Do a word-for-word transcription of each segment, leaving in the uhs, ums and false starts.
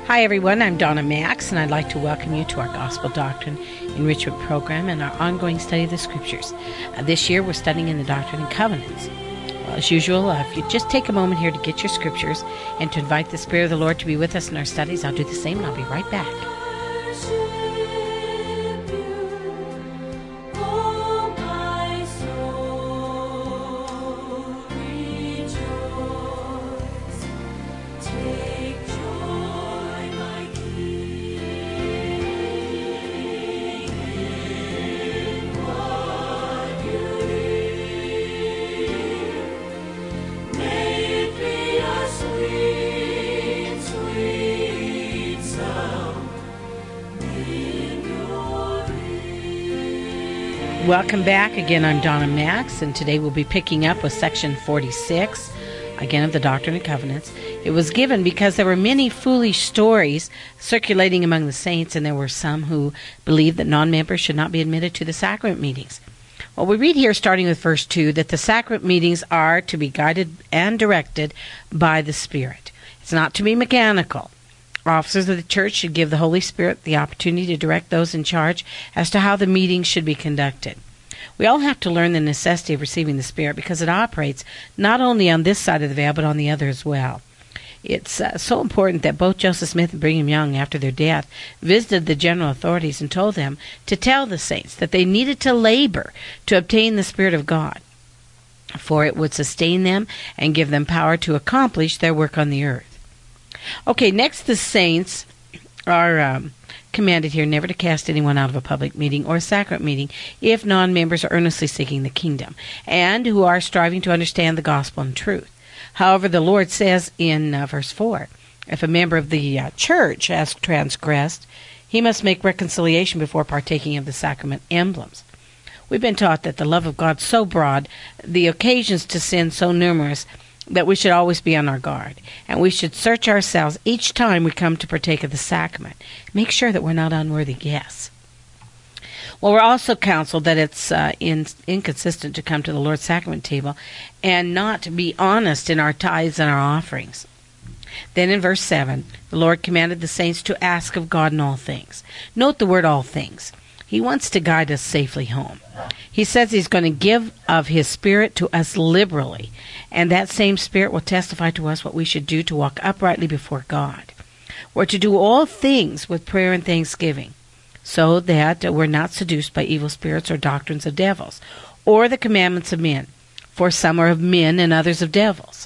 Hi everyone, I'm Donna Max, and I'd like to welcome you to our Gospel Doctrine Enrichment Program and our ongoing study of the Scriptures. Uh, this year we're studying in the Doctrine and Covenants. Well, as usual, uh, if you just take a moment here to get your Scriptures and to invite the Spirit of the Lord to be with us in our studies, I'll do the same and I'll be right back. Welcome back. Again, I'm Donna Max, and today we'll be picking up with section forty-six, again of the Doctrine and Covenants. It was given because there were many foolish stories circulating among the saints, and there were some who believed that non-members should not be admitted to the sacrament meetings. Well, we read here, starting with verse two, that the sacrament meetings are to be guided and directed by the Spirit. It's not to be mechanical. Officers of the church should give the Holy Spirit the opportunity to direct those in charge as to how the meetings should be conducted. We all have to learn the necessity of receiving the Spirit because it operates not only on this side of the veil but on the other as well. It's uh, so important that both Joseph Smith and Brigham Young, after their death, visited the general authorities and told them to tell the saints that they needed to labor to obtain the Spirit of God, for it would sustain them and give them power to accomplish their work on the earth. Okay, next the saints are um, commanded here never to cast anyone out of a public meeting or a sacrament meeting if non-members are earnestly seeking the kingdom and who are striving to understand the gospel and truth. However, the Lord says in uh, verse four, if a member of the uh, church has transgressed, he must make reconciliation before partaking of the sacrament emblems. We've been taught that the love of God so broad, the occasions to sin so numerous, that we should always be on our guard, and we should search ourselves each time we come to partake of the sacrament. Make sure that we're not unworthy guests. Well, we're also counseled that it's uh, in, inconsistent to come to the Lord's sacrament table and not be honest in our tithes and our offerings. Then in verse seven, the Lord commanded the saints to ask of God in all things. Note the word all things. He wants to guide us safely home. He says he's going to give of his Spirit to us liberally, and that same Spirit will testify to us what we should do to walk uprightly before God. We're to do all things with prayer and thanksgiving, so that we're not seduced by evil spirits or doctrines of devils, or the commandments of men, for some are of men and others of devils.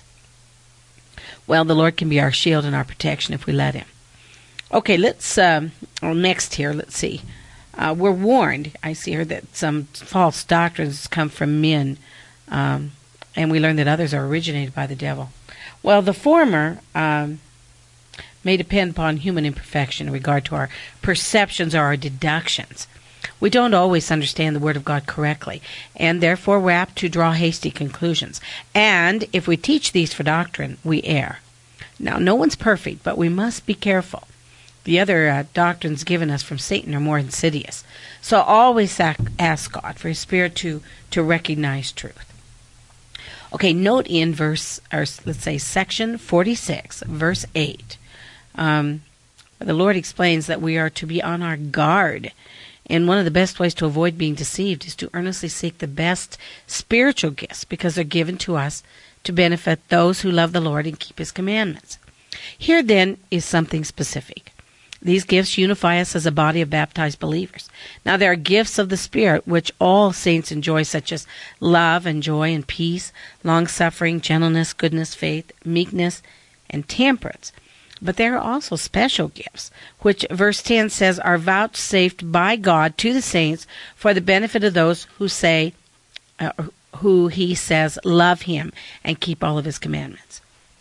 Well, the Lord can be our shield and our protection if we let him. Okay, let's, um, well, next here, let's see. Uh, we're warned, I see here, that some false doctrines come from men, um, and we learn that others are originated by the devil. Well, the former um, may depend upon human imperfection in regard to our perceptions or our deductions. We don't always understand the Word of God correctly, and therefore we're apt to draw hasty conclusions. And if we teach these for doctrine, we err. Now, no one's perfect, but we must be careful. The other uh, doctrines given us from Satan are more insidious. So always ask God for his Spirit to, to recognize truth. Okay, note in verse, or let's say section forty-six, verse eight, um, the Lord explains that we are to be on our guard. And one of the best ways to avoid being deceived is to earnestly seek the best spiritual gifts because they're given to us to benefit those who love the Lord and keep his commandments. Here then is something specific. These gifts unify us as a body of baptized believers. Now, there are gifts of the Spirit which all saints enjoy, such as love and joy and peace, long-suffering, gentleness, goodness, faith, meekness, and temperance. But there are also special gifts, which verse ten says are vouchsafed by God to the saints for the benefit of those who say, uh, who he says love him and keep all of his commandments.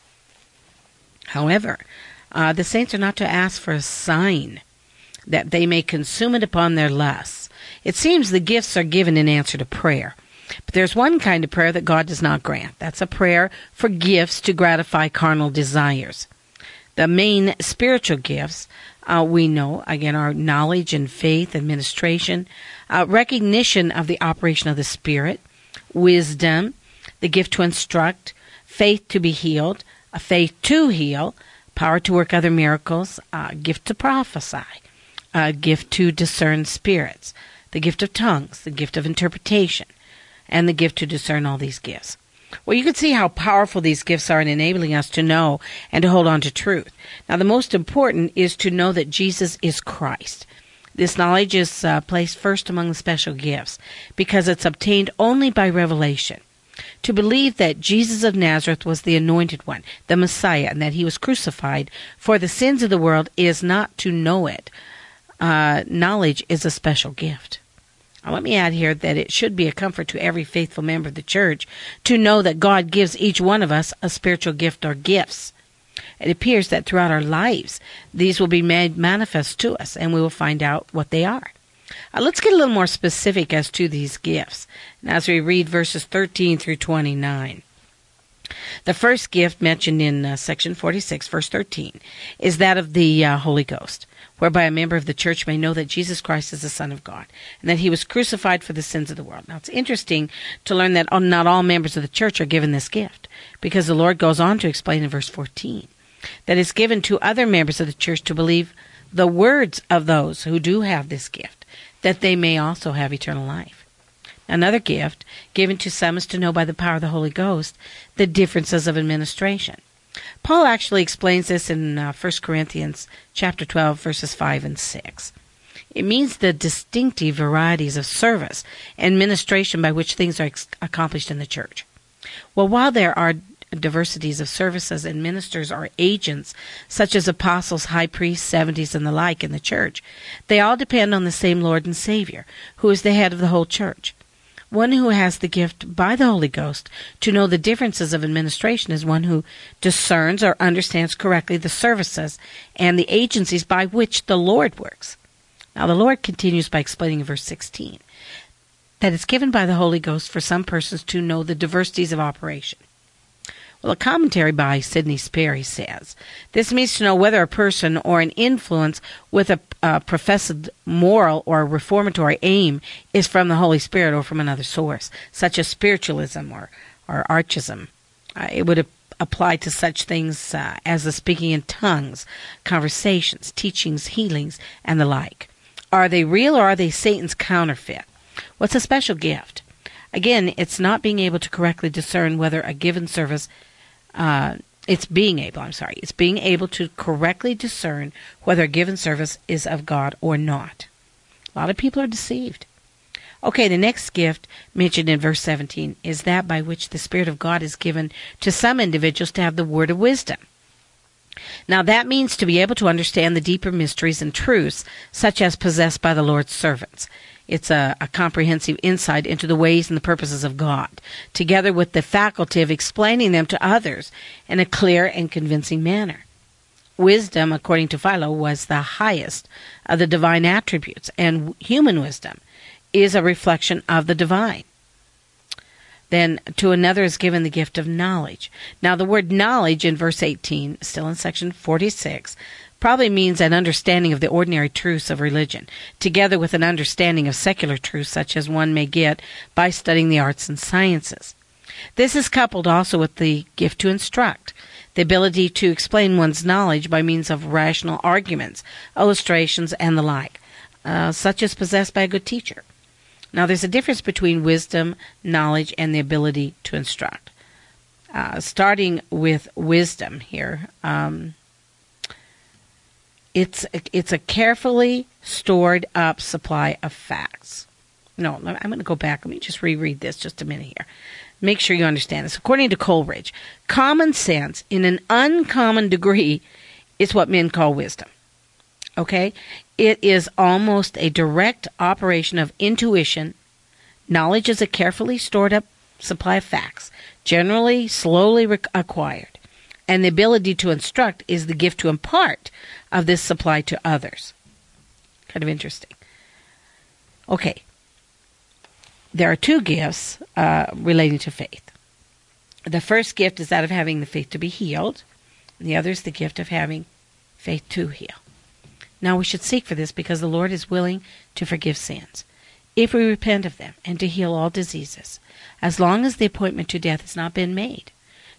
However, Uh, the saints are not to ask for a sign that they may consume it upon their lusts. It seems the gifts are given in answer to prayer. But there's one kind of prayer that God does not grant. That's a prayer for gifts to gratify carnal desires. The main spiritual gifts, uh, we know, again, are knowledge and faith, administration, uh, recognition of the operation of the Spirit, wisdom, the gift to instruct, faith to be healed, a faith to heal, power to work other miracles, uh, gift to prophesy, a gift to discern spirits, the gift of tongues, the gift of interpretation, and the gift to discern all these gifts. Well, you can see how powerful these gifts are in enabling us to know and to hold on to truth. Now, the most important is to know that Jesus is Christ. This knowledge is uh, placed first among the special gifts because it's obtained only by revelation. To believe that Jesus of Nazareth was the anointed one, the Messiah, and that he was crucified for the sins of the world is not to know it. Uh, knowledge is a special gift. Now, let me add here that it should be a comfort to every faithful member of the church to know that God gives each one of us a spiritual gift or gifts. It appears that throughout our lives, these will be made manifest to us, and we will find out what they are. Uh, let's get a little more specific as to these gifts, and as we read verses thirteen through twenty-nine. The first gift mentioned in uh, section forty-six, verse thirteen, is that of the uh, Holy Ghost, whereby a member of the church may know that Jesus Christ is the Son of God, and that he was crucified for the sins of the world. Now, it's interesting to learn that not all members of the church are given this gift, because the Lord goes on to explain in verse fourteen that it's given to other members of the church to believe the words of those who do have this gift, that they may also have eternal life. Another gift given to some is to know by the power of the Holy Ghost the differences of administration. Paul actually explains this in uh, First Corinthians chapter twelve, verses five and six. It means the distinctive varieties of service and ministration by which things are ex- accomplished in the church. Well, while there are diversities of services and ministers or agents, such as apostles, high priests, seventies, and the like in the church, they all depend on the same Lord and Savior, who is the head of the whole church. One who has the gift by the Holy Ghost to know the differences of administration is one who discerns or understands correctly the services and the agencies by which the Lord works. Now, the Lord continues by explaining in verse sixteen that it's given by the Holy Ghost for some persons to know the diversities of operation. Well, a commentary by Sidney Sperry says, this means to know whether a person or an influence with a, a professed moral or reformatory aim is from the Holy Spirit or from another source, such as spiritualism or, or archism. Uh, it would ap- apply to such things uh, as the speaking in tongues, conversations, teachings, healings, and the like. Are they real or are they Satan's counterfeit? What's a special gift? Again, it's not being able to correctly discern whether a given service Uh, it's being able, I'm sorry, it's being able to correctly discern whether a given service is of God or not. A lot of people are deceived. Okay, the next gift mentioned in verse seventeen is that by which the Spirit of God is given to some individuals to have the word of wisdom. Now, that means to be able to understand the deeper mysteries and truths, such as possessed by the Lord's servants. It's a, a comprehensive insight into the ways and the purposes of God, together with the faculty of explaining them to others in a clear and convincing manner. Wisdom, according to Philo, was the highest of the divine attributes, and human wisdom is a reflection of the divine. Then to another is given the gift of knowledge. Now, the word knowledge in verse eighteen, still in section forty-six, probably means an understanding of the ordinary truths of religion, together with an understanding of secular truths such as one may get by studying the arts and sciences. This is coupled also with the gift to instruct, the ability to explain one's knowledge by means of rational arguments, illustrations, and the like, uh, such as possessed by a good teacher. Now, there's a difference between wisdom, knowledge, and the ability to instruct. Uh, starting with wisdom here, um, It's a, it's a carefully stored up supply of facts. No, I'm going to go back. Let me just reread this just a minute here. Make sure you understand this. According to Coleridge, common sense in an uncommon degree is what men call wisdom. Okay? It is almost a direct operation of intuition. Knowledge is a carefully stored up supply of facts, generally slowly rec- acquired. And the ability to instruct is the gift to impart of this supply to others. Kind of interesting. Okay. There are two gifts uh, relating to faith. The first gift is that of having the faith to be healed. And the other is the gift of having faith to heal. Now, we should seek for this because the Lord is willing to forgive sins, if we repent of them, and to heal all diseases, as long as the appointment to death has not been made.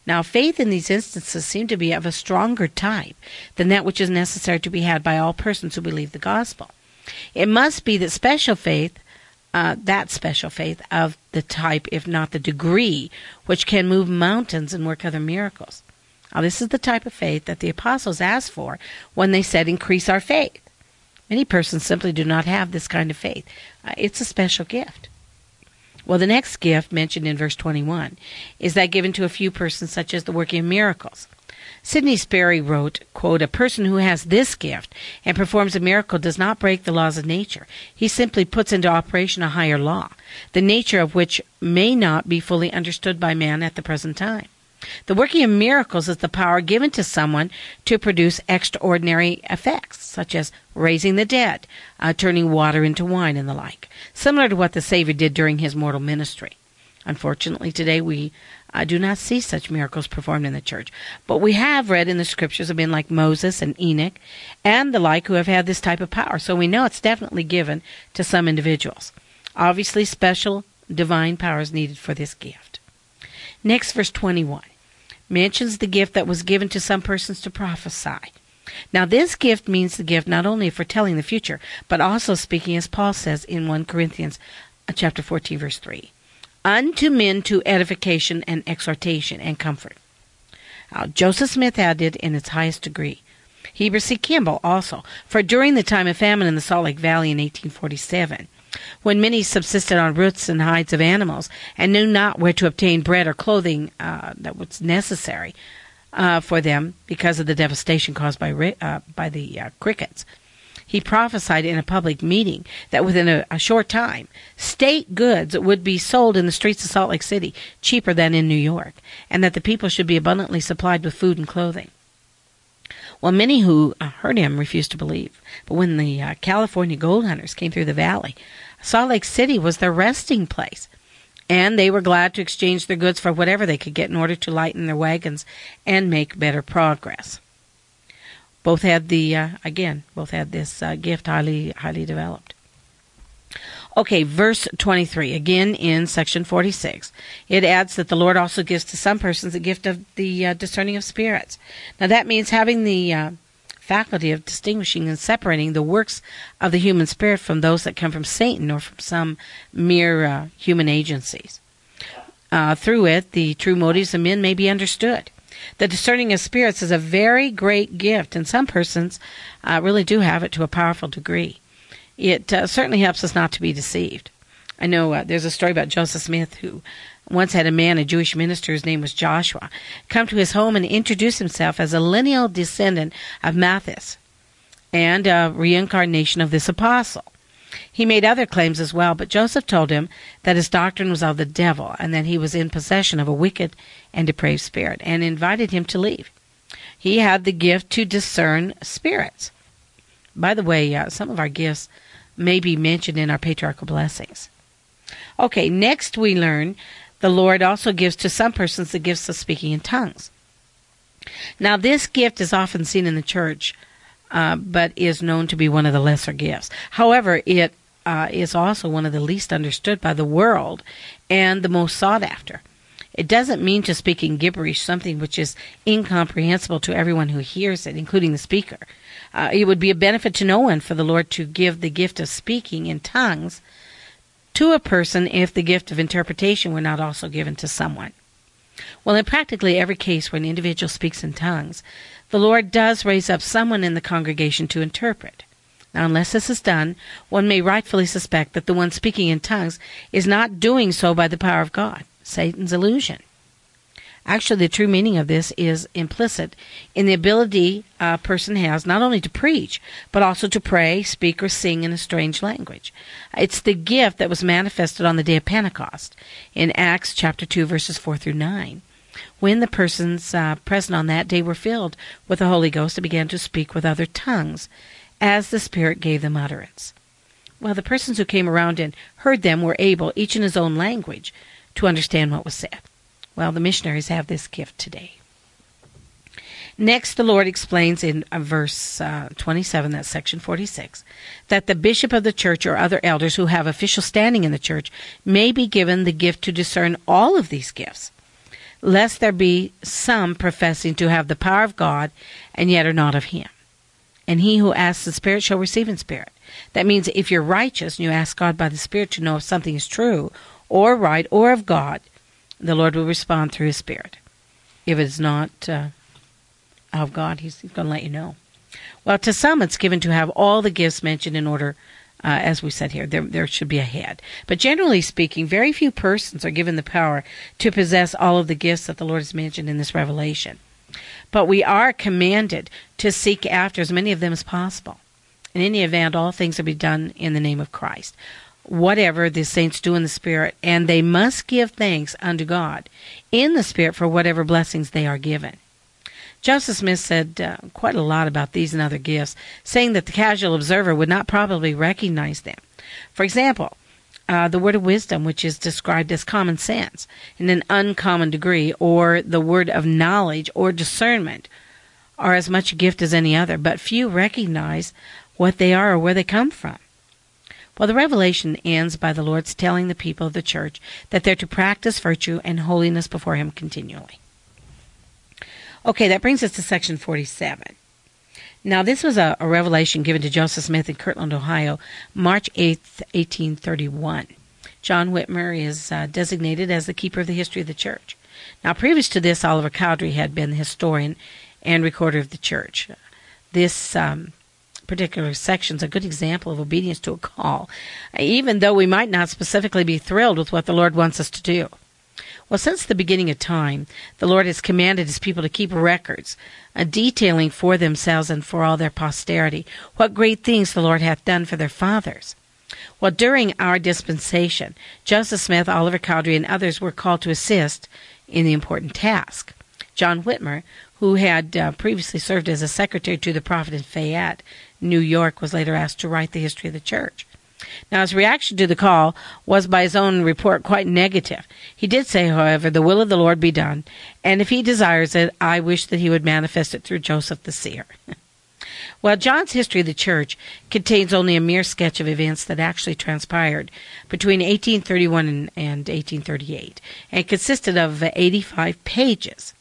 Now, faith in these instances seemed to be of a stronger type than that which is necessary to be had by all persons who believe the gospel. It must be that special faith, uh, that special faith of the type, if not the degree, which can move mountains and work other miracles. Now, this is the type of faith that the apostles asked for when they said, increase our faith. Many persons simply do not have this kind of faith. Uh, it's a special gift. Well, the next gift mentioned in verse twenty-one is that given to a few persons, such as the working of miracles. Sidney Sperry wrote, quote, a person who has this gift and performs a miracle does not break the laws of nature. He simply puts into operation a higher law, the nature of which may not be fully understood by man at the present time. The working of miracles is the power given to someone to produce extraordinary effects, such as raising the dead, uh, turning water into wine, and the like, similar to what the Savior did during his mortal ministry. Unfortunately, today we uh, do not see such miracles performed in the church, but we have read in the scriptures of men like Moses and Enoch and the like who have had this type of power, so we know it's definitely given to some individuals. Obviously, special divine power is needed for this gift. Next, verse twenty-one. Mentions the gift that was given to some persons to prophesy. Now, this gift means the gift not only of foretelling the future, but also speaking, as Paul says in First Corinthians chapter fourteen, verse three, unto men to edification and exhortation and comfort. Now, Joseph Smith had it in its highest degree. Heber C. Kimball also, for during the time of famine in the Salt Lake Valley in eighteen forty-seven, when many subsisted on roots and hides of animals and knew not where to obtain bread or clothing uh, that was necessary uh, for them because of the devastation caused by uh, by the uh, crickets, he prophesied in a public meeting that within a, a short time, state goods would be sold in the streets of Salt Lake City cheaper than in New York, and that the people should be abundantly supplied with food and clothing. Well, many who heard him refused to believe. But when the uh, California gold hunters came through the valley, Salt Lake City was their resting place, and they were glad to exchange their goods for whatever they could get in order to lighten their wagons and make better progress. Both had the, uh, again, both had this uh, gift highly, highly developed. Okay, verse twenty-three, again in section forty-six. It adds that the Lord also gives to some persons the gift of the uh, discerning of spirits. Now that means having the uh, faculty of distinguishing and separating the works of the human spirit from those that come from Satan or from some mere uh, human agencies. Uh, through it, the true motives of men may be understood. The discerning of spirits is a very great gift, and some persons uh, really do have it to a powerful degree. It uh, certainly helps us not to be deceived. I know uh, there's a story about Joseph Smith who once had a man, a Jewish minister, whose name was Joshua, come to his home and introduce himself as a lineal descendant of Matthias and a reincarnation of this apostle. He made other claims as well, but Joseph told him that his doctrine was of the devil and that he was in possession of a wicked and depraved spirit, and invited him to leave. He had the gift to discern spirits. By the way, uh, some of our gifts may be mentioned in our patriarchal blessings. Okay, next we learn the Lord also gives to some persons the gifts of speaking in tongues. Now, this gift is often seen in the church, uh, but is known to be one of the lesser gifts. However, it uh, is also one of the least understood by the world and the most sought after. It doesn't mean to speak in gibberish, something which is incomprehensible to everyone who hears it, including the speaker. Uh, it would be a benefit to no one for the Lord to give the gift of speaking in tongues to a person if the gift of interpretation were not also given to someone. Well, in practically every case where an individual speaks in tongues, the Lord does raise up someone in the congregation to interpret. Now, unless this is done, one may rightfully suspect that the one speaking in tongues is not doing so by the power of God, Satan's illusion. Actually, the true meaning of this is implicit in the ability a person has not only to preach, but also to pray, speak, or sing in a strange language. It's the gift that was manifested on the day of Pentecost in Acts chapter two, verses four through nine, when the persons uh, present on that day were filled with the Holy Ghost and began to speak with other tongues, as the Spirit gave them utterance. Well, the persons who came around and heard them were able, each in his own language, to understand what was said. Well, the missionaries have this gift today. Next, the Lord explains in uh, verse uh, twenty-seven, that's section forty-six, that the bishop of the church or other elders who have official standing in the church may be given the gift to discern all of these gifts. lest there be some professing to have the power of God, and yet are not of him. And he who asks the Spirit shall receive in spirit. That means if you're righteous and you ask God by the Spirit to know if something is true or right or of God, the Lord will respond through his Spirit. If it is not uh, of God, he's, he's going to let you know. Well, to some it's given to have all the gifts mentioned in order, uh, as we said here, there, there should be a head. But generally speaking, very few persons are given the power to possess all of the gifts that the Lord has mentioned in this revelation. But we are commanded to seek after as many of them as possible. In any event, all things will be done in the name of Christ. Whatever the saints do in the Spirit, and they must give thanks unto God in the Spirit for whatever blessings they are given. Joseph Smith said uh, quite a lot about these and other gifts, saying that the casual observer would not probably recognize them. For example, uh, the word of wisdom, which is described as common sense in an uncommon degree, or the word of knowledge or discernment, are as much a gift as any other, but few recognize what they are or where they come from. Well, the revelation ends by the Lord's telling the people of the church that they're to practice virtue and holiness before him continually. Okay, that brings us to section forty-seven. Now, this was a, a revelation given to Joseph Smith in Kirtland, Ohio, March eighth, eighteen thirty-one. John Whitmer is uh, designated as the keeper of the history of the church. Now, previous to this, Oliver Cowdery had been the historian and recorder of the church. This um, particular section is a good example of obedience to a call, even though we might not specifically be thrilled with what the Lord wants us to do. Well, since the beginning of time, the Lord has commanded his people to keep records, uh, detailing for themselves and for all their posterity what great things the Lord hath done for their fathers. Well, during our dispensation, Joseph Smith, Oliver Cowdery, and others were called to assist in the important task. John Whitmer, who had uh, previously served as a secretary to the prophet in Fayette, New York, was later asked to write the history of the church. Now, his reaction to the call was, by his own report, quite negative. He did say, however, the will of the Lord be done, and if he desires it, I wish that he would manifest it through Joseph the seer. Well, John's history of the church contains only a mere sketch of events that actually transpired between eighteen thirty-one and, and eighteen thirty-eight, and it consisted of eighty-five pages,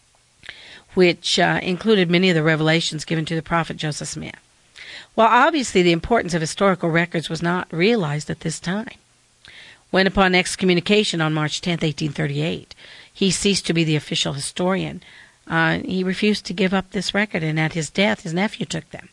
which uh, included many of the revelations given to the prophet Joseph Smith. Well, obviously the importance of historical records was not realized at this time. When, upon excommunication on March tenth, eighteen thirty-eight, he ceased to be the official historian, uh, he refused to give up this record, and at his death, his nephew took them.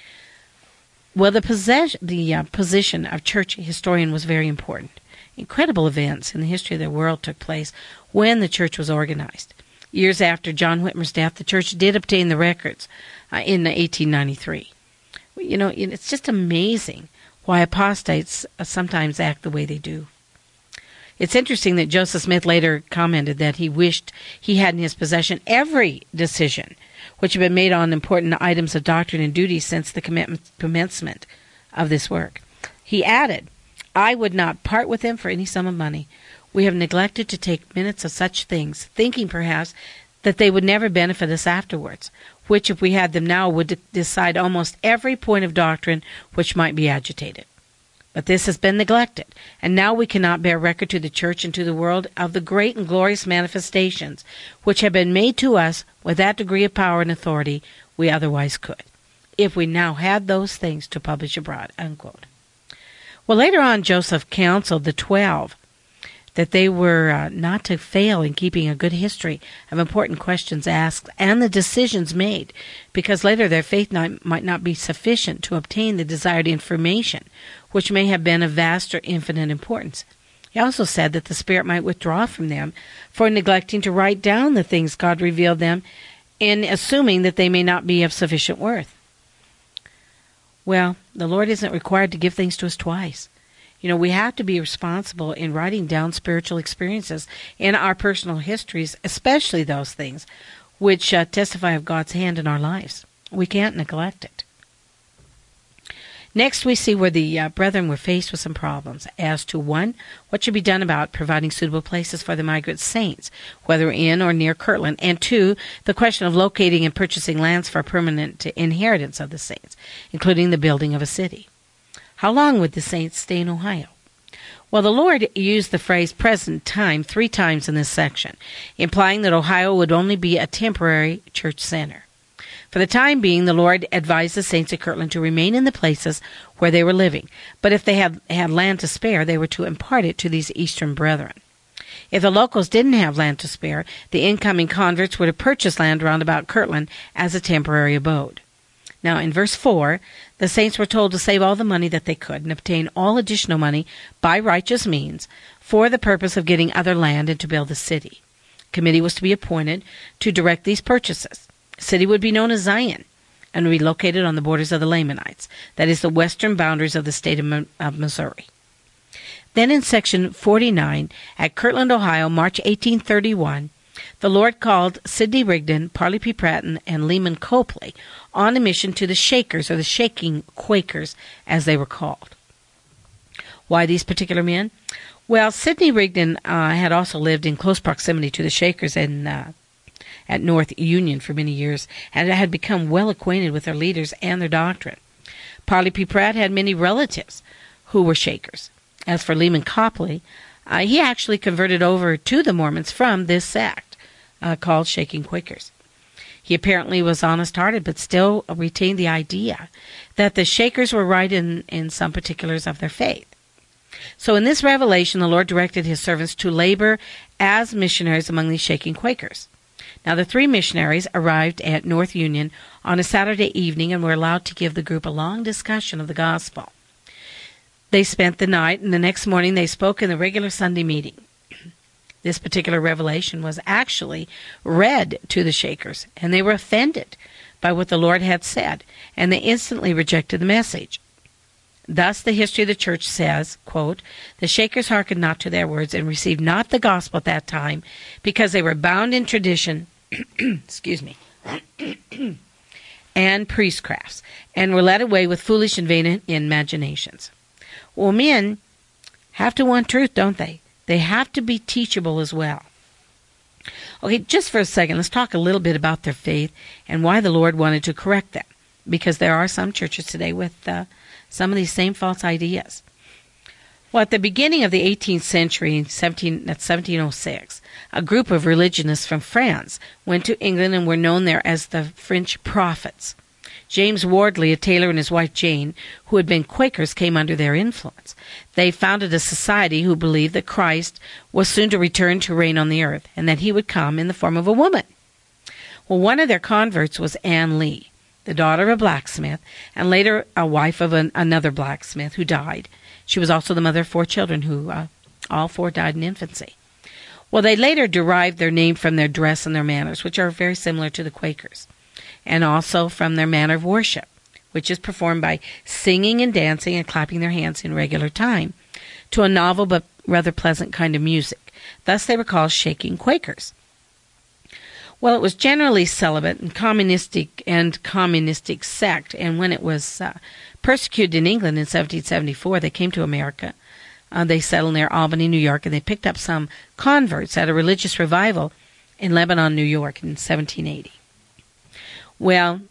Well, the, possess- the uh, position of church historian was very important. Incredible events in the history of the world took place when the church was organized. Years after John Whitmer's death, the church did obtain the records uh, in eighteen ninety-three. You know, it's just amazing why apostates sometimes act the way they do. It's interesting that Joseph Smith later commented that he wished he had in his possession every decision which had been made on important items of doctrine and duty since the commencement of this work. He added, I would not part with them for any sum of money. We have neglected to take minutes of such things, thinking perhaps that they would never benefit us afterwards, which, if we had them now, would de- decide almost every point of doctrine which might be agitated. But this has been neglected, and now we cannot bear record to the church and to the world of the great and glorious manifestations which have been made to us with that degree of power and authority we otherwise could, if we now had those things to publish abroad. Unquote. Well, later on, Joseph counseled the twelve that they were uh, not to fail in keeping a good history of important questions asked and the decisions made, because later their faith not, might not be sufficient to obtain the desired information, which may have been of vast or infinite importance. He also said that the Spirit might withdraw from them for neglecting to write down the things God revealed them, in assuming that they may not be of sufficient worth. Well, the Lord isn't required to give things to us twice. You know, we have to be responsible in writing down spiritual experiences in our personal histories, especially those things which uh, testify of God's hand in our lives. We can't neglect it. Next, we see where the uh, brethren were faced with some problems as to, one, what should be done about providing suitable places for the migrant saints, whether in or near Kirtland, and two, the question of locating and purchasing lands for permanent inheritance of the saints, including the building of a city. How long would the saints stay in Ohio? Well, the Lord used the phrase present time three times in this section, implying that Ohio would only be a temporary church center. For the time being, the Lord advised the saints of Kirtland to remain in the places where they were living, but if they had, had land to spare, they were to impart it to these eastern brethren. If the locals didn't have land to spare, the incoming converts would have purchased land round about Kirtland as a temporary abode. Now, in verse four, the saints were told to save all the money that they could and obtain all additional money by righteous means for the purpose of getting other land and to build the city. A committee was to be appointed to direct these purchases. The city would be known as Zion and would be located on the borders of the Lamanites, that is, the western boundaries of the state of, of Missouri. Then in section forty-nine, at Kirtland, Ohio, March eighteen thirty-one, the Lord called Sidney Rigdon, Parley P. Pratt, and Lyman Copley on a mission to the Shakers, or the Shaking Quakers, as they were called. Why these particular men? Well, Sidney Rigdon uh, had also lived in close proximity to the Shakers in, uh, at North Union for many years, and had become well acquainted with their leaders and their doctrine. Parley P. Pratt had many relatives who were Shakers. As for Lyman Copley, uh, he actually converted over to the Mormons from this sect uh, called Shaking Quakers. He apparently was honest-hearted, but still retained the idea that the Shakers were right in, in some particulars of their faith. So in this revelation, the Lord directed his servants to labor as missionaries among these Shaking Quakers. Now, the three missionaries arrived at North Union on a Saturday evening and were allowed to give the group a long discussion of the gospel. They spent the night, and the next morning they spoke in the regular Sunday meeting. This particular revelation was actually read to the Shakers, and they were offended by what the Lord had said, and they instantly rejected the message. Thus, the history of the church says, quote, "The Shakers hearkened not to their words and received not the gospel at that time, because they were bound in tradition, excuse me, and priestcrafts, and were led away with foolish and vain imaginations." Well, men have to want truth, don't they? They have to be teachable as well. Okay, just for a second, let's talk a little bit about their faith and why the Lord wanted to correct them, because there are some churches today with uh, some of these same false ideas. Well, at the beginning of the eighteenth century, in seventeen oh six, a group of religionists from France went to England and were known there as the French Prophets. James Wardley, a tailor, and his wife Jane, who had been Quakers, came under their influence. They founded a society who believed that Christ was soon to return to reign on the earth, and that he would come in the form of a woman. Well, one of their converts was Anne Lee, the daughter of a blacksmith, and later a wife of an, another blacksmith who died. She was also the mother of four children who uh, all four died in infancy. Well, they later derived their name from their dress and their manners, which are very similar to the Quakers, and also from their manner of worship, which is performed by singing and dancing and clapping their hands in regular time to a novel but rather pleasant kind of music. Thus they were called Shaking Quakers. Well, it was generally celibate and communistic and communistic sect, and when it was uh, persecuted in England in seventeen seventy-four, they came to America. Uh, they settled near Albany, New York, and they picked up some converts at a religious revival in Lebanon, New York in seventeen eighty. Well,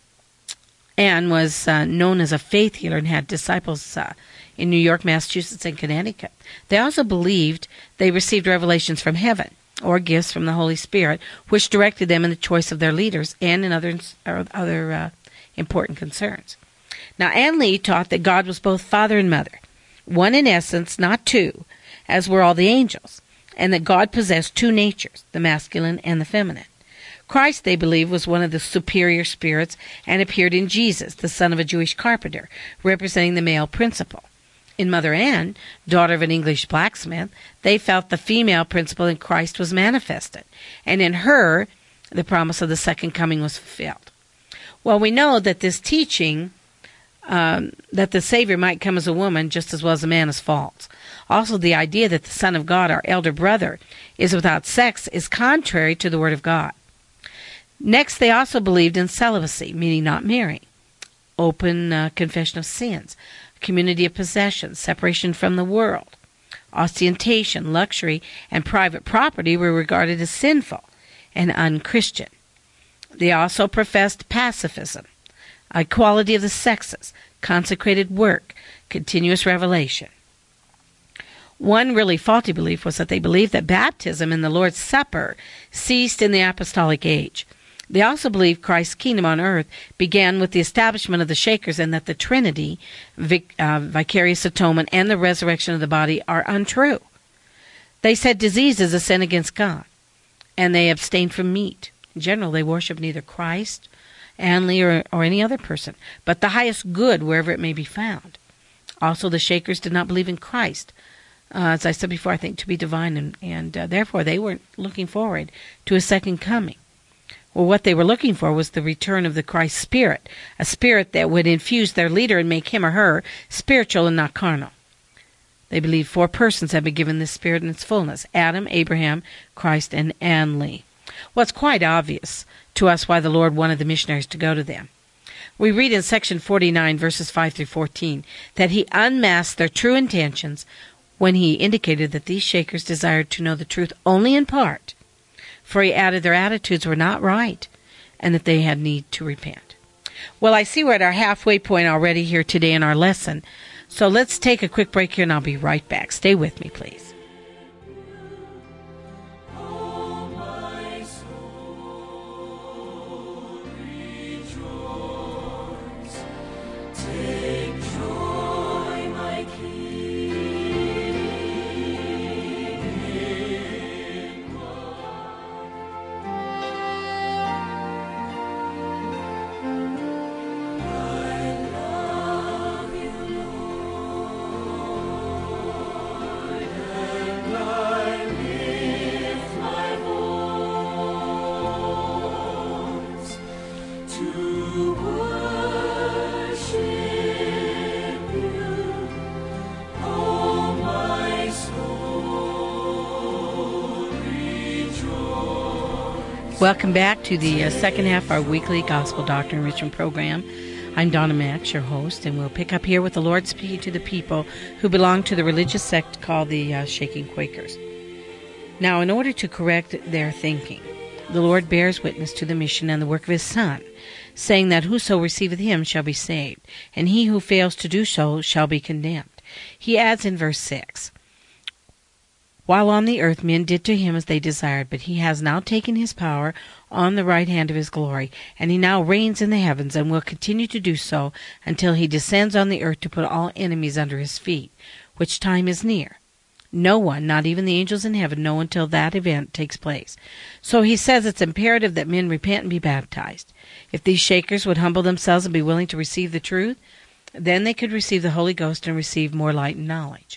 Anne was uh, known as a faith healer and had disciples uh, in New York, Massachusetts, and Connecticut. They also believed they received revelations from heaven, or gifts from the Holy Spirit, which directed them in the choice of their leaders and in other, or other uh, important concerns. Now, Anne Lee taught that God was both Father and Mother, one in essence, not two, as were all the angels, and that God possessed two natures, the masculine and the feminine. Christ, they believed, was one of the superior spirits and appeared in Jesus, the son of a Jewish carpenter, representing the male principle. In Mother Anne, daughter of an English blacksmith, they felt the female principle in Christ was manifested, and in her, the promise of the second coming was fulfilled. Well, we know that this teaching, um, that the Savior might come as a woman just as well as a man, is false. Also, the idea that the Son of God, our elder brother, is without sex is contrary to the Word of God. Next, they also believed in celibacy, meaning not marrying, open uh, confession of sins, community of possessions, separation from the world. Ostentation, luxury, and private property were regarded as sinful and unchristian. They also professed pacifism, equality of the sexes, consecrated work, continuous revelation. One really faulty belief was that they believed that baptism and the Lord's Supper ceased in the apostolic age. They also believed Christ's kingdom on earth began with the establishment of the Shakers, and that the Trinity, vic, uh, vicarious atonement, and the resurrection of the body are untrue. They said disease is a sin against God, and they abstained from meat. In general, they worshiped neither Christ, Anli, or, or any other person, but the highest good wherever it may be found. Also, the Shakers did not believe in Christ, uh, as I said before, I think, to be divine, and, and uh, therefore they weren't looking forward to a second coming. Well, what they were looking for was the return of the Christ Spirit, a spirit that would infuse their leader and make him or her spiritual and not carnal. They believed four persons had been given this Spirit in its fullness: Adam, Abraham, Christ, and Anli. Well, it's quite obvious to us why the Lord wanted the missionaries to go to them. We read in section forty-nine, verses five through fourteen, that he unmasked their true intentions when he indicated that these Shakers desired to know the truth only in part, for he added their attitudes were not right and that they had need to repent. Well, I see we're at our halfway point already here today in our lesson, so let's take a quick break here and I'll be right back. Stay with me, please. Welcome back to the uh, second half of our weekly Gospel Doctrine Enrichment program. I'm Donna Max, your host, and we'll pick up here with the Lord speaking to the people who belong to the religious sect called the uh, Shaking Quakers. Now, in order to correct their thinking, the Lord bears witness to the mission and the work of his Son, saying that whoso receiveth him shall be saved, and he who fails to do so shall be condemned. He adds in verse six, "While on the earth men did to him as they desired, but he has now taken his power on the right hand of his glory, and he now reigns in the heavens, and will continue to do so until he descends on the earth to put all enemies under his feet, which time is near. No one, not even the angels in heaven, know until that event takes place." So he says it's imperative that men repent and be baptized. If these Shakers would humble themselves and be willing to receive the truth, then they could receive the Holy Ghost and receive more light and knowledge.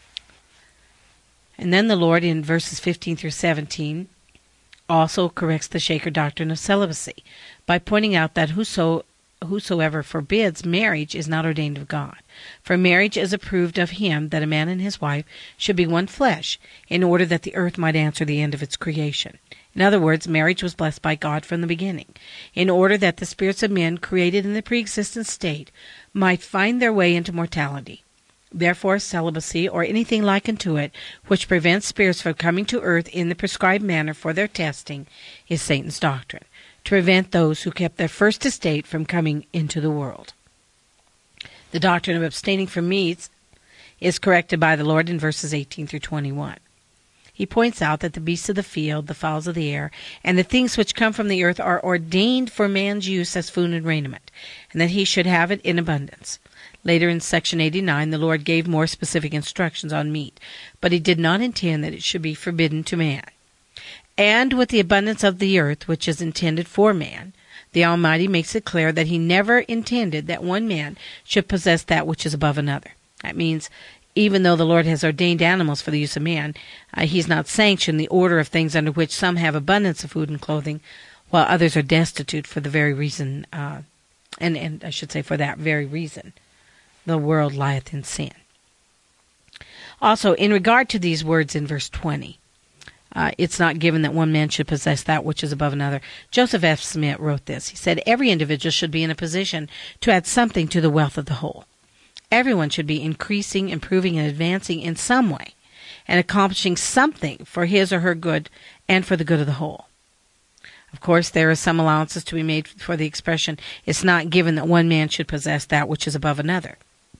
And then the Lord, in verses fifteen through seventeen, also corrects the Shaker doctrine of celibacy by pointing out that whoso, whosoever forbids marriage is not ordained of God. For marriage is approved of him that a man and his wife should be one flesh, in order that the earth might answer the end of its creation. In other words, marriage was blessed by God from the beginning, in order that the spirits of men created in the pre-existent state might find their way into mortality. Therefore, celibacy, or anything like unto it, which prevents spirits from coming to earth in the prescribed manner for their testing, is Satan's doctrine, to prevent those who kept their first estate from coming into the world. The doctrine of abstaining from meats is corrected by the Lord in verses eighteen through twenty-one. He points out that the beasts of the field, the fowls of the air, and the things which come from the earth are ordained for man's use as food and raiment, and that he should have it in abundance. Later in section eighty-nine, the Lord gave more specific instructions on meat, but he did not intend that it should be forbidden to man. And with the abundance of the earth, which is intended for man, the Almighty makes it clear that he never intended that one man should possess that which is above another. That means, even though the Lord has ordained animals for the use of man, uh, he's not sanctioned the order of things under which some have abundance of food and clothing, while others are destitute for the very reason, uh, and, and I should say for that very reason. The world lieth in sin. Also, in regard to these words in verse twenty, uh, it's not given that one man should possess that which is above another. Joseph F. Smith wrote this. He said, "Every individual should be in a position to add something to the wealth of the whole. Everyone should be increasing, improving, and advancing in some way, and accomplishing something for his or her good and for the good of the whole." Of course, there are some allowances to be made for the expression, "It's not given that one man should possess that which is above another."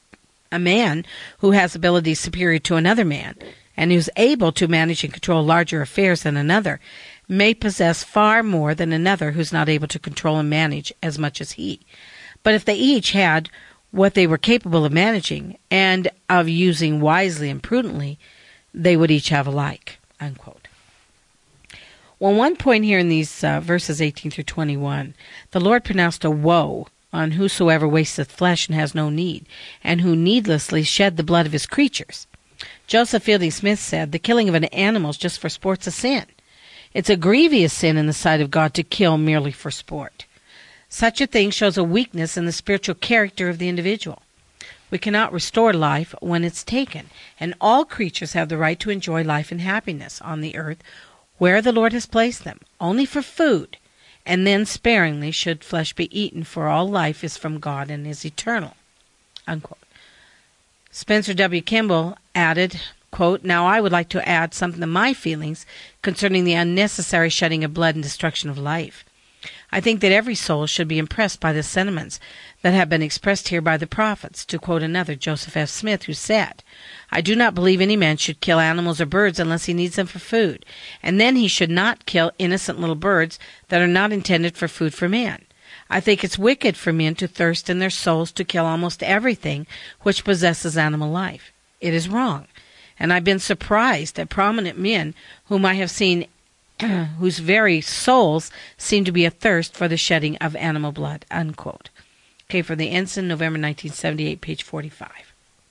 A man who has abilities superior to another man, and who's able to manage and control larger affairs than another, may possess far more than another who's not able to control and manage as much as he. But if they each had what they were capable of managing and of using wisely and prudently, they would each have alike, unquote. Well, one point here in these uh, verses eighteen through twenty-one, the Lord pronounced a woe on whosoever wasteth flesh and has no need, and who needlessly shed the blood of his creatures. Joseph Fielding Smith said, the killing of an animal is just for sport's a sin. It's a grievous sin in the sight of God to kill merely for sport. Such a thing shows a weakness in the spiritual character of the individual. We cannot restore life when it's taken, and all creatures have the right to enjoy life and happiness on the earth where the Lord has placed them, only for food, and then sparingly should flesh be eaten, for all life is from God and is eternal, unquote. Spencer W. Kimball added, quote, now I would like to add something to my feelings concerning the unnecessary shedding of blood and destruction of life. I think that every soul should be impressed by the sentiments that have been expressed here by the prophets, to quote another, Joseph F. Smith, who said, I do not believe any man should kill animals or birds unless he needs them for food, and then he should not kill innocent little birds that are not intended for food for man. I think it's wicked for men to thirst in their souls to kill almost everything which possesses animal life. It is wrong, and I've been surprised at prominent men whom I have seen whose very souls seem to be athirst for the shedding of animal blood, unquote. Okay, for the Ensign, November nineteen seventy-eight, page forty-five.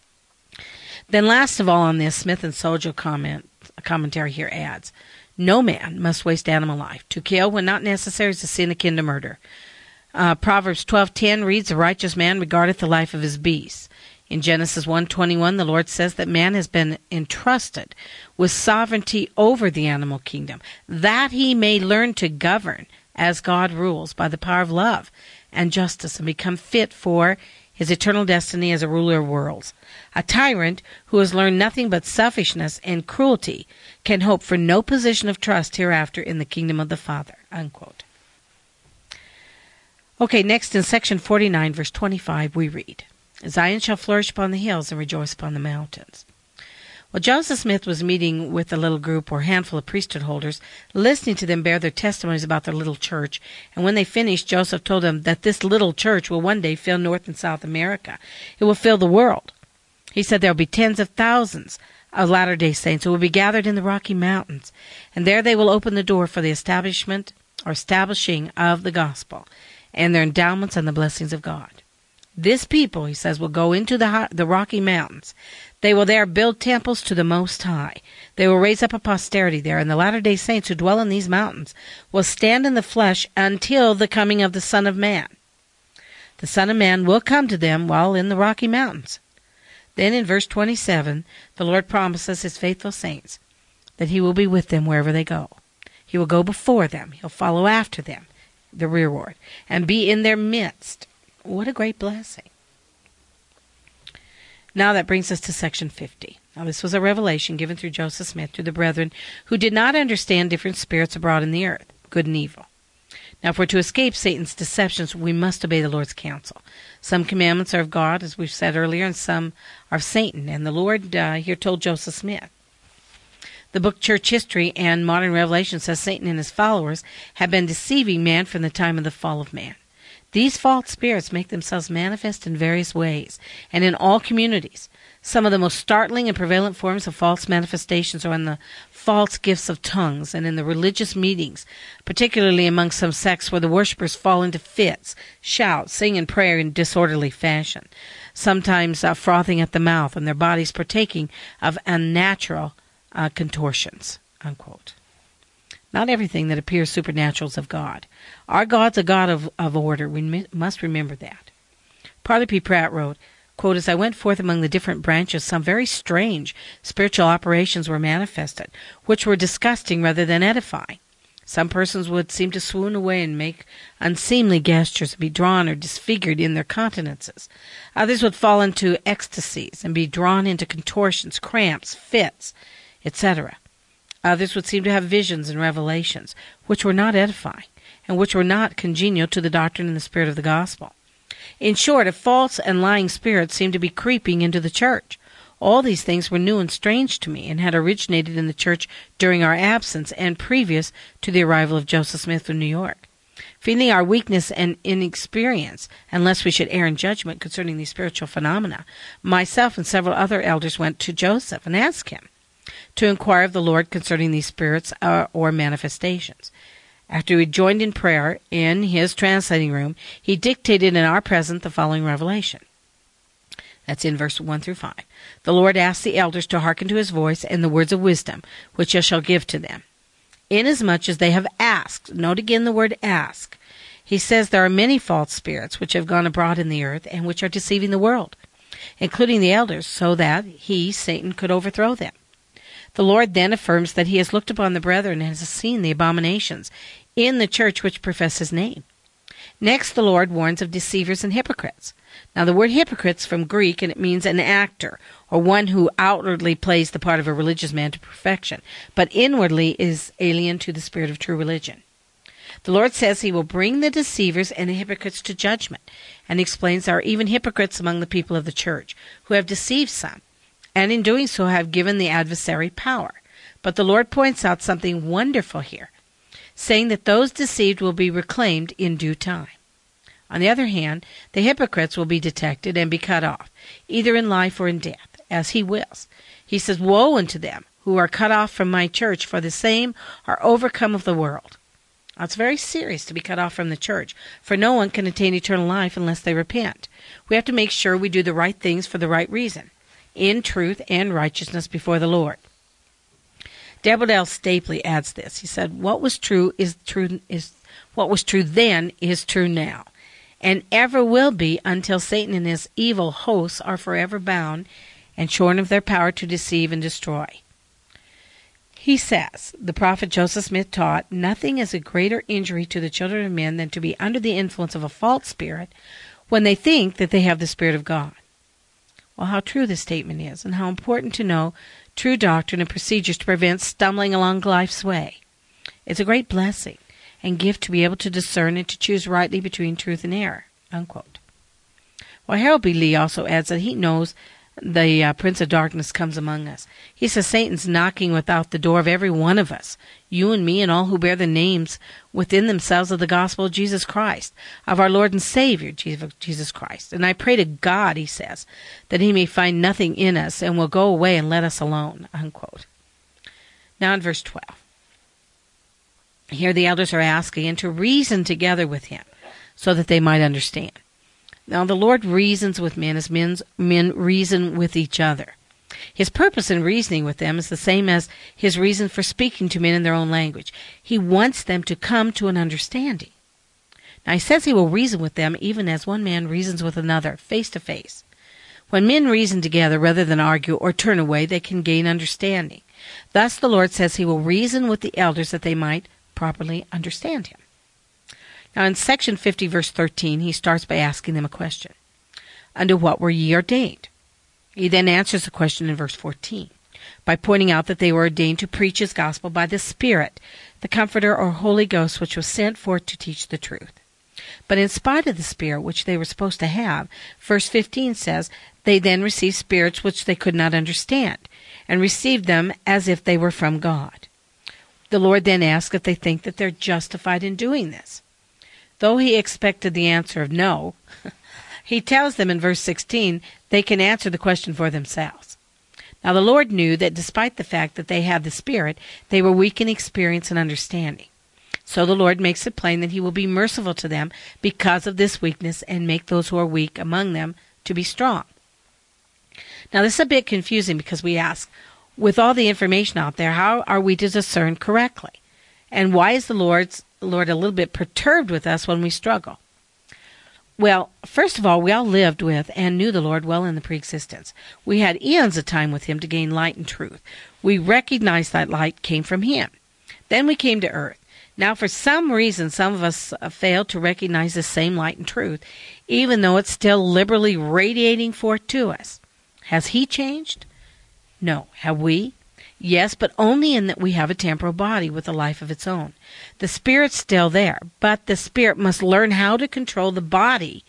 Then last of all on this, Smith and Sojo comment, commentary here adds, no man must waste animal life. To kill when not necessary is a sin akin to murder. Uh, Proverbs twelve ten reads, a righteous man regardeth the life of his beasts. In Genesis one twenty-one, the Lord says that man has been entrusted with sovereignty over the animal kingdom, that he may learn to govern as God rules by the power of love and justice and become fit for his eternal destiny as a ruler of worlds. A tyrant who has learned nothing but selfishness and cruelty can hope for no position of trust hereafter in the kingdom of the Father, unquote. Okay, next in section forty-nine, verse twenty-five, we read, Zion shall flourish upon the hills and rejoice upon the mountains. Well, Joseph Smith was meeting with a little group or handful of priesthood holders, listening to them bear their testimonies about their little church. And when they finished, Joseph told them that this little church will one day fill North and South America. It will fill the world. He said there will be tens of thousands of Latter-day Saints who will be gathered in the Rocky Mountains, and there they will open the door for the establishment or establishing of the gospel and their endowments and the blessings of God. This people, he says, will go into the, the Rocky Mountains. They will there build temples to the Most High. They will raise up a posterity there, and the Latter-day Saints who dwell in these mountains will stand in the flesh until the coming of the Son of Man. The Son of Man will come to them while in the Rocky Mountains. Then in verse twenty-seven, the Lord promises his faithful saints that he will be with them wherever they go. He will go before them. He'll follow after them, the rearward, and be in their midst. What a great blessing. Now that brings us to section fifty. Now this was a revelation given through Joseph Smith to the brethren who did not understand different spirits abroad in the earth, good and evil. Now if we're to escape Satan's deceptions, we must obey the Lord's counsel. Some commandments are of God, as we've said earlier, and some are of Satan. And the Lord uh, here told Joseph Smith. The book Church History and Modern Revelation says Satan and his followers have been deceiving man from the time of the fall of man. These false spirits make themselves manifest in various ways and in all communities. Some of the most startling and prevalent forms of false manifestations are in the false gifts of tongues and in the religious meetings, particularly among some sects where the worshippers fall into fits, shout, sing, and pray in disorderly fashion, sometimes uh, frothing at the mouth and their bodies partaking of unnatural uh, contortions, unquote. Not everything that appears supernatural is of God. Our God's a God of, of order. We mi- must remember that. Parley P. Pratt wrote, quote, as I went forth among the different branches, some very strange spiritual operations were manifested, which were disgusting rather than edifying. Some persons would seem to swoon away and make unseemly gestures and be drawn or disfigured in their countenances. Others would fall into ecstasies and be drawn into contortions, cramps, fits, et cetera. Others would seem to have visions and revelations, which were not edifying, and which were not congenial to the doctrine and the spirit of the gospel. In short, a false and lying spirit seemed to be creeping into the church. All these things were new and strange to me and had originated in the church during our absence and previous to the arrival of Joseph Smith from New York. Feeling our weakness and inexperience, unless we should err in judgment concerning these spiritual phenomena, myself and several other elders went to Joseph and asked him to inquire of the Lord concerning these spirits uh, or manifestations. After we joined in prayer in his translating room, he dictated in our presence the following revelation. That's in verse one through five. The Lord asked the elders to hearken to his voice and the words of wisdom, which I shall give to them. Inasmuch as they have asked, note again the word ask, he says there are many false spirits which have gone abroad in the earth and which are deceiving the world, including the elders, so that he, Satan, could overthrow them. The Lord then affirms that he has looked upon the brethren and has seen the abominations in the church which profess his name. Next, the Lord warns of deceivers and hypocrites. Now, the word hypocrite's from Greek, and it means an actor, or one who outwardly plays the part of a religious man to perfection, but inwardly is alien to the spirit of true religion. The Lord says he will bring the deceivers and the hypocrites to judgment, and explains there are even hypocrites among the people of the church, who have deceived some, and in doing so have given the adversary power. But the Lord points out something wonderful here, saying that those deceived will be reclaimed in due time. On the other hand, the hypocrites will be detected and be cut off, either in life or in death, as he wills. He says, woe unto them who are cut off from my church, for the same are overcome of the world. Now, it's very serious to be cut off from the church, for no one can attain eternal life unless they repent. We have to make sure we do the right things for the right reason, in truth and righteousness before the Lord. W L Stapley adds this. He said, what was true is true is what was true then is true now, and ever will be until Satan and his evil hosts are forever bound and shorn of their power to deceive and destroy. He says, the prophet Joseph Smith taught, nothing is a greater injury to the children of men than to be under the influence of a false spirit when they think that they have the Spirit of God. Well, how true this statement is, and how important to know true doctrine and procedures to prevent stumbling along life's way. It's a great blessing and gift to be able to discern and to choose rightly between truth and error. Unquote. Well, Harold B. Lee also adds that he knows the uh, Prince of Darkness comes among us. He says Satan's knocking without the door of every one of us, you and me and all who bear the names within themselves of the gospel of Jesus Christ, of our Lord and Savior, Jesus Christ. And I pray to God, he says, that he may find nothing in us and will go away and let us alone. Unquote. Now in verse twelve. Here the elders are asking and to reason together with him so that they might understand. Now the Lord reasons with men as men's, men reason with each other. His purpose in reasoning with them is the same as his reason for speaking to men in their own language. He wants them to come to an understanding. Now he says he will reason with them even as one man reasons with another, face to face. When men reason together rather than argue or turn away, they can gain understanding. Thus the Lord says he will reason with the elders that they might properly understand him. Now in section fifty, verse thirteen, he starts by asking them a question. Unto what were ye ordained? He then answers the question in verse fourteen by pointing out that they were ordained to preach his gospel by the Spirit, the Comforter or Holy Ghost, which was sent forth to teach the truth. But in spite of the Spirit which they were supposed to have, verse fifteen says, they then received spirits which they could not understand, and received them as if they were from God. The Lord then asks if they think that they're justified in doing this. Though he expected the answer of no, he tells them in verse sixteen they can answer the question for themselves. Now the Lord knew that despite the fact that they had the Spirit, they were weak in experience and understanding. So the Lord makes it plain that he will be merciful to them because of this weakness and make those who are weak among them to be strong. Now this is a bit confusing because we ask, with all the information out there, how are we to discern correctly? And why is the Lord's Lord a little bit perturbed with us when we struggle? Well, first of all, we all lived with and knew the Lord well in the pre-existence. We had eons of time with him to gain light and truth. We recognized that light came from him. Then we came to earth. Now, for some reason, some of us failed to recognize the same light and truth, even though it's still liberally radiating forth to us. Has he changed? No. Have we? Yes, but only in that we have a temporal body with a life of its own. The Spirit's still there, but the Spirit must learn how to control the body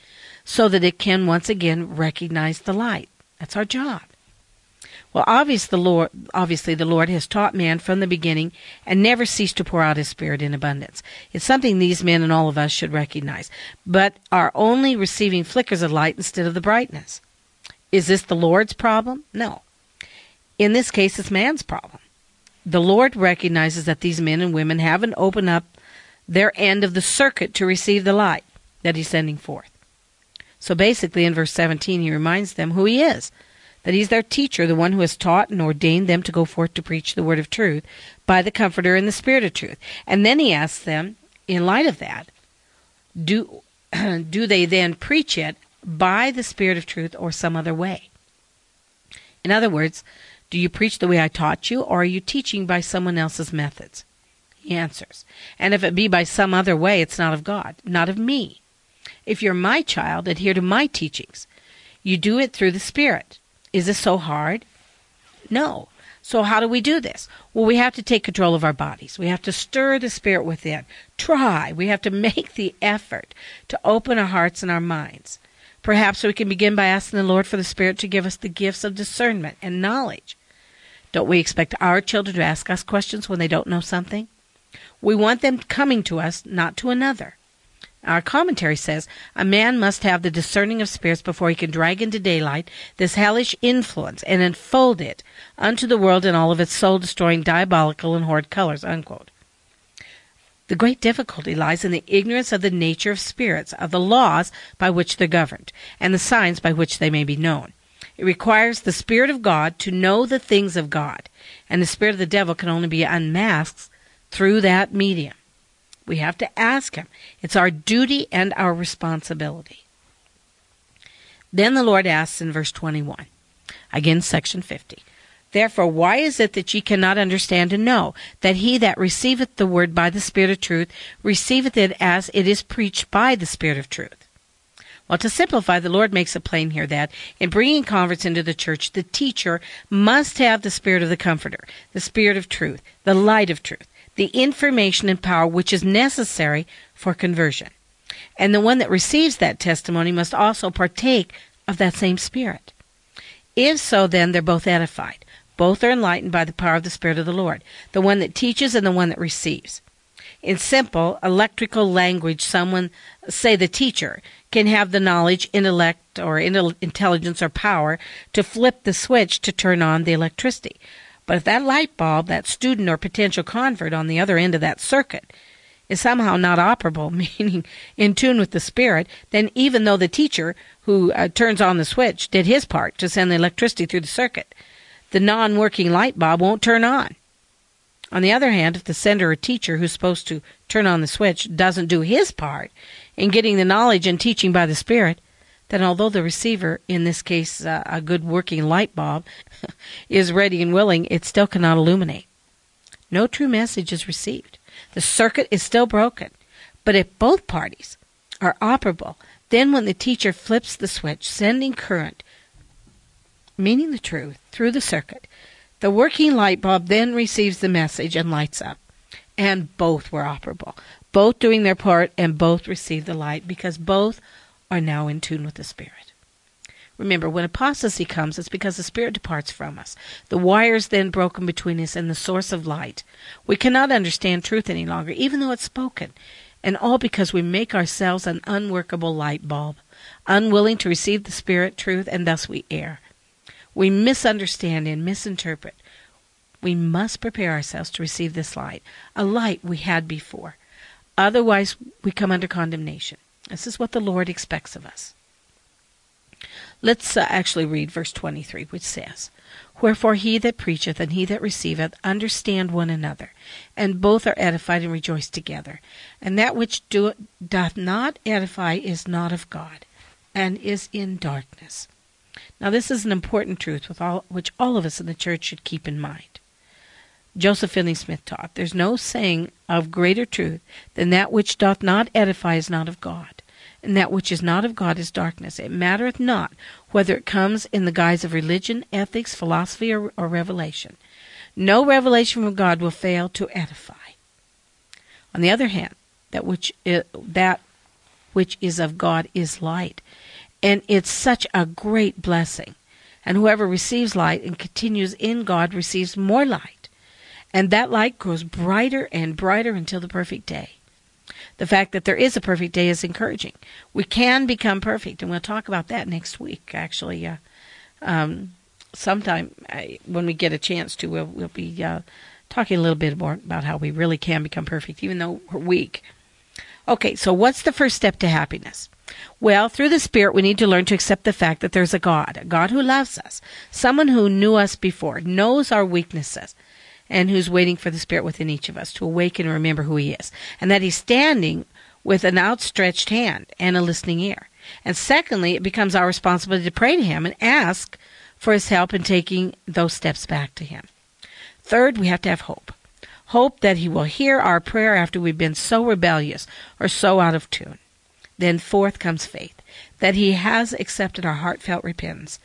so that it can once again recognize the light. That's our job. Well, obviously the Lord, obviously the Lord has taught man from the beginning and never ceased to pour out his Spirit in abundance. It's something these men and all of us should recognize, but are only receiving flickers of light instead of the brightness. Is this the Lord's problem? No. In this case, it's man's problem. The Lord recognizes that these men and women haven't opened up their end of the circuit to receive the light that he's sending forth. So basically in verse seventeen, he reminds them who he is, that he's their teacher, the one who has taught and ordained them to go forth to preach the word of truth by the Comforter and the Spirit of truth. And then he asks them, in light of that, do, do they then preach it by the Spirit of truth or some other way? In other words, do you preach the way I taught you, or are you teaching by someone else's methods? He answers, and if it be by some other way, it's not of God, not of me. If you're my child, adhere to my teachings. You do it through the Spirit. Is this so hard? No. So how do we do this? Well, we have to take control of our bodies. We have to stir the Spirit within. Try. We have to make the effort to open our hearts and our minds. Perhaps we can begin by asking the Lord for the Spirit to give us the gifts of discernment and knowledge. Don't we expect our children to ask us questions when they don't know something? We want them coming to us, not to another. Our commentary says, a man must have the discerning of spirits before he can drag into daylight this hellish influence and unfold it unto the world in all of its soul-destroying, diabolical, and horrid colors, unquote. The great difficulty lies in the ignorance of the nature of spirits, of the laws by which they're governed, and the signs by which they may be known. It requires the Spirit of God to know the things of God, and the spirit of the devil can only be unmasked through that medium. We have to ask him. It's our duty and our responsibility. Then the Lord asks in verse twenty-one, again section fifty, therefore why is it that ye cannot understand and know that he that receiveth the word by the Spirit of truth receiveth it as it is preached by the Spirit of truth? Well, to simplify, the Lord makes it plain here that in bringing converts into the church, the teacher must have the Spirit of the Comforter, the Spirit of truth, the light of truth, the information and power which is necessary for conversion. And the one that receives that testimony must also partake of that same Spirit. If so, then they're both edified. Both are enlightened by the power of the Spirit of the Lord, the one that teaches and the one that receives. In simple, electrical language, someone, say the teacher, can have the knowledge, intellect, or intelligence or power to flip the switch to turn on the electricity. But if that light bulb, that student or potential convert on the other end of that circuit, is somehow not operable, meaning in tune with the Spirit, then even though the teacher who uh, turns on the switch did his part to send the electricity through the circuit, the non-working light bulb won't turn on. On the other hand, if the sender or teacher who's supposed to turn on the switch doesn't do his part in getting the knowledge and teaching by the Spirit, then although the receiver, in this case uh, a good working light bulb, is ready and willing, it still cannot illuminate. No true message is received. The circuit is still broken. But if both parties are operable, then when the teacher flips the switch, sending current, meaning the truth, through the circuit, the working light bulb then receives the message and lights up. And both were operable, both doing their part, and both receive the light, because both are now in tune with the Spirit. Remember, when apostasy comes, it's because the Spirit departs from us. The wire is then broken between us and the source of light. We cannot understand truth any longer, even though it's spoken, and all because we make ourselves an unworkable light bulb, unwilling to receive the Spirit truth, and thus we err. We misunderstand and misinterpret. We must prepare ourselves to receive this light, a light we had before. Otherwise, we come under condemnation. This is what the Lord expects of us. Let's uh, actually read verse twenty-three, which says, wherefore he that preacheth and he that receiveth understand one another, and both are edified and rejoice together. And that which do, doth not edify is not of God, and is in darkness. Now this is an important truth with all, which all of us in the church should keep in mind. Joseph Finney Smith taught, there's no saying of greater truth than that which doth not edify is not of God, and that which is not of God is darkness. It mattereth not whether it comes in the guise of religion, ethics, philosophy, or, or revelation. No revelation from God will fail to edify. On the other hand, that which is, that which is of God is light, And it's such a great blessing. And whoever receives light and continues in God receives more light. And that light grows brighter and brighter until the perfect day. The fact that there is a perfect day is encouraging. We can become perfect, and we'll talk about that next week, actually. Uh, um, sometime I, when we get a chance to, we'll, we'll be uh, talking a little bit more about how we really can become perfect, even though we're weak. Okay, so what's the first step to happiness? Well, through the Spirit, we need to learn to accept the fact that there's a God, a God who loves us, someone who knew us before, knows our weaknesses, and who's waiting for the Spirit within each of us to awaken and remember who He is, and that He's standing with an outstretched hand and a listening ear. And secondly, it becomes our responsibility to pray to Him and ask for His help in taking those steps back to Him. Third, we have to have hope. Hope that He will hear our prayer after we've been so rebellious or so out of tune. Then fourth comes faith, that He has accepted our heartfelt repentance.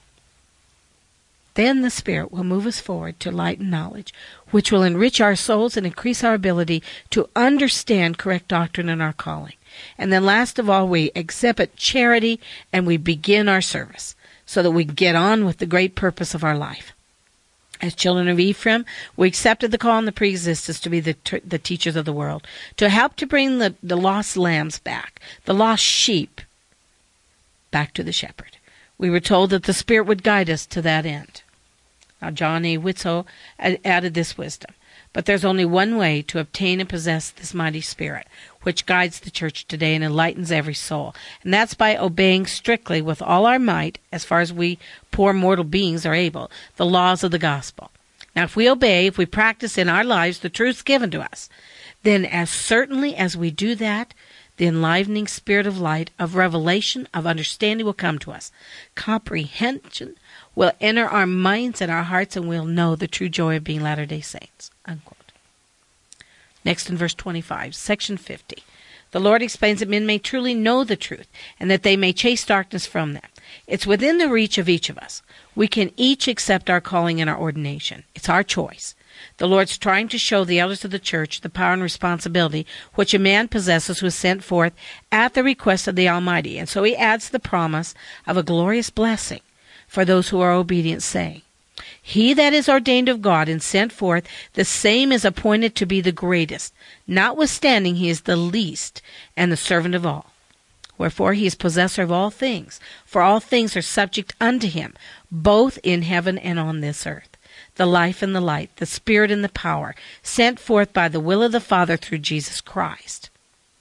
Then the Spirit will move us forward to light and knowledge, which will enrich our souls and increase our ability to understand correct doctrine and our calling. And then last of all, we exhibit charity and we begin our service so that we get on with the great purpose of our life. As children of Ephraim, we accepted the call in the pre-existence to be the, t- the teachers of the world, to help to bring the, the lost lambs back, the lost sheep back to the shepherd. We were told that the Spirit would guide us to that end. Now, John A. Witzel added this wisdom. But there's only one way to obtain and possess this mighty Spirit, which guides the church today and enlightens every soul. And that's by obeying strictly with all our might, as far as we poor mortal beings are able, the laws of the gospel. Now, if we obey, if we practice in our lives the truths given to us, then as certainly as we do that, the enlivening spirit of light, of revelation, of understanding will come to us. Comprehension will enter our minds and our hearts, and we'll know the true joy of being Latter-day Saints. Unquote. Next in verse twenty-five, section fifty. The Lord explains that men may truly know the truth, and that they may chase darkness from them. It's within the reach of each of us. We can each accept our calling and our ordination. It's our choice. The Lord's trying to show the elders of the church the power and responsibility which a man possesses who is sent forth at the request of the Almighty. And so he adds the promise of a glorious blessing for those who are obedient, saying, He that is ordained of God and sent forth, the same is appointed to be the greatest. Notwithstanding, he is the least and the servant of all. Wherefore he is possessor of all things, for all things are subject unto him, both in heaven and on this earth. The life and the light, the Spirit and the power, sent forth by the will of the Father through Jesus Christ.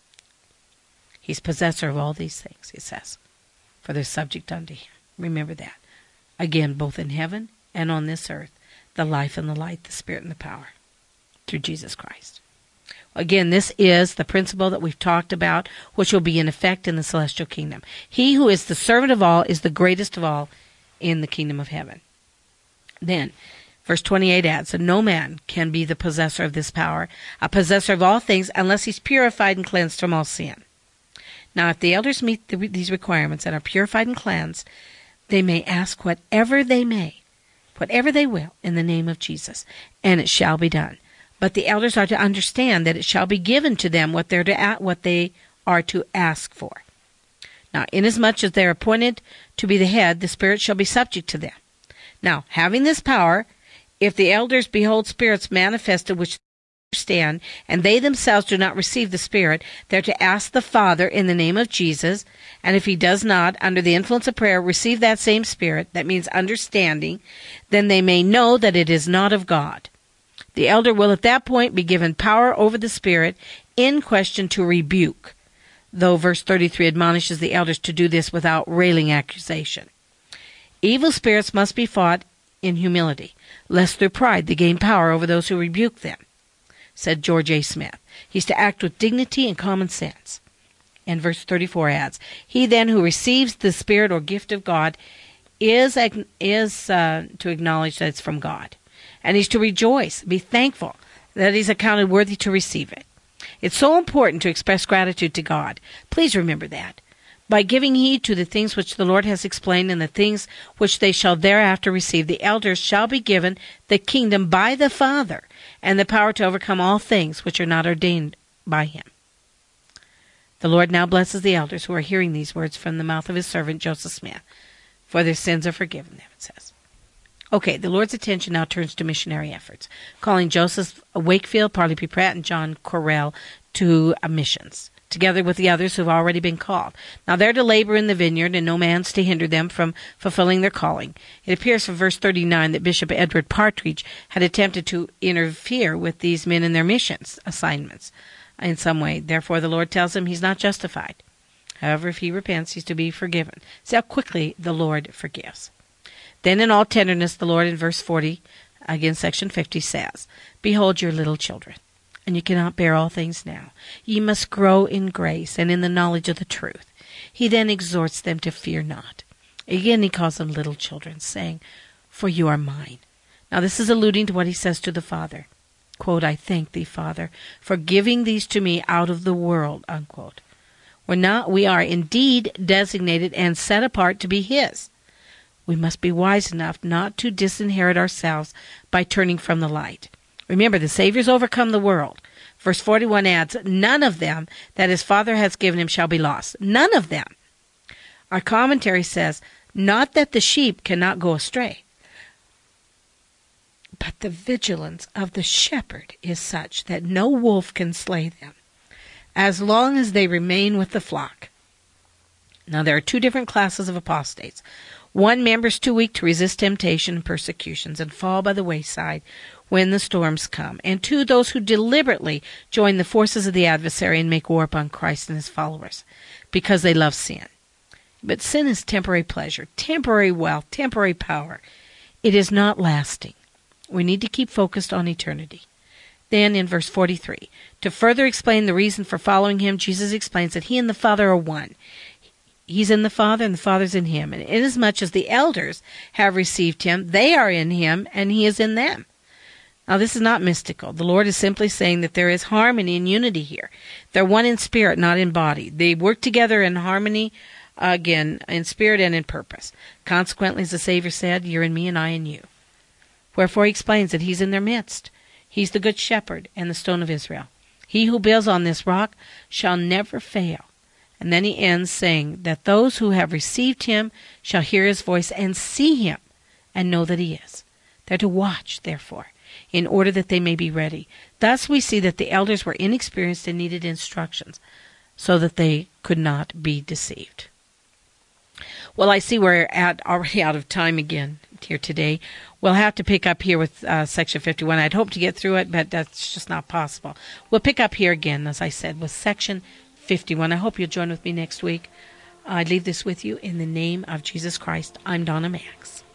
He's possessor of all these things, it says, for they're subject unto him. Remember that. Again, both in heaven and on this earth, the life and the light, the Spirit and the power, through Jesus Christ. Again, this is the principle that we've talked about, which will be in effect in the celestial kingdom. He who is the servant of all is the greatest of all in the kingdom of heaven. Then, verse twenty-eight adds, that no man can be the possessor of this power, a possessor of all things, unless he's purified and cleansed from all sin. Now, if the elders meet the, these requirements and are purified and cleansed, they may ask whatever they may, whatever they will, in the name of Jesus, and it shall be done. But the elders are to understand that it shall be given to them what they're to what they are to ask for. Now, inasmuch as they are appointed to be the head, the Spirit shall be subject to them. Now, having this power, if the elders behold spirits manifested which they understand, and they themselves do not receive the Spirit, they're to ask the Father in the name of Jesus, and if he does not, under the influence of prayer, receive that same Spirit, that means understanding, then they may know that it is not of God. The elder will at that point be given power over the spirit in question to rebuke, though verse thirty-three admonishes the elders to do this without railing accusation. Evil spirits must be fought in humility, lest through pride they gain power over those who rebuke them, said George A. Smith. He's to act with dignity and common sense. And verse thirty-four adds, He then who receives the Spirit or gift of God is, is uh, to acknowledge that it's from God. And he's to rejoice, be thankful that he's accounted worthy to receive it. It's so important to express gratitude to God. Please remember that. By giving heed to the things which the Lord has explained and the things which they shall thereafter receive, the elders shall be given the kingdom by the Father and the power to overcome all things which are not ordained by him. The Lord now blesses the elders who are hearing these words from the mouth of his servant Joseph Smith, for their sins are forgiven them, it says. Okay, the Lord's attention now turns to missionary efforts, calling Joseph Wakefield, Parley P. Pratt, and John Correll to missions, together with the others who have already been called. Now they're to labor in the vineyard, and no man's to hinder them from fulfilling their calling. It appears from verse thirty-nine that Bishop Edward Partridge had attempted to interfere with these men in their missions assignments in some way. Therefore, the Lord tells him he's not justified. However, if he repents, he's to be forgiven. See how quickly the Lord forgives. Then in all tenderness, the Lord in verse forty, again section fifty, says, Behold your little children, and you cannot bear all things now. Ye must grow in grace and in the knowledge of the truth. He then exhorts them to fear not. Again he calls them little children, saying, For you are mine. Now this is alluding to what he says to the Father. Quote, I thank thee, Father, for giving these to me out of the world, unquote. We're not, we are indeed designated and set apart to be his. We must be wise enough not to disinherit ourselves by turning from the light. Remember, the Savior's overcome the world. Verse forty-one adds, None of them that his Father has given him shall be lost. None of them. Our commentary says, Not that the sheep cannot go astray, but the vigilance of the shepherd is such that no wolf can slay them, as long as they remain with the flock. Now there are two different classes of apostates. One, members too weak to resist temptation and persecutions and fall by the wayside when the storms come. And two, those who deliberately join the forces of the adversary and make war upon Christ and his followers because they love sin. But sin is temporary pleasure, temporary wealth, temporary power. It is not lasting. We need to keep focused on eternity. Then in verse forty-three, to further explain the reason for following him, Jesus explains that he and the Father are one. He's in the Father, and the Father's in him. And inasmuch as the elders have received him, they are in him, and he is in them. Now, this is not mystical. The Lord is simply saying that there is harmony and unity here. They're one in spirit, not in body. They work together in harmony, uh, again, in spirit and in purpose. Consequently, as the Savior said, you're in me and I in you. Wherefore he explains that he's in their midst. He's the good shepherd and the stone of Israel. He who builds on this rock shall never fail. And then he ends saying that those who have received him shall hear his voice and see him and know that he is. They're to watch, therefore, in order that they may be ready. Thus we see that the elders were inexperienced and needed instructions so that they could not be deceived. Well, I see we're at, already out of time again here today. We'll have to pick up here with uh, section fifty-one. I'd hope to get through it, but that's just not possible. We'll pick up here again, as I said, with section fifty-one. I hope you'll join with me next week. I leave this with you in the name of Jesus Christ. I'm Donna Max.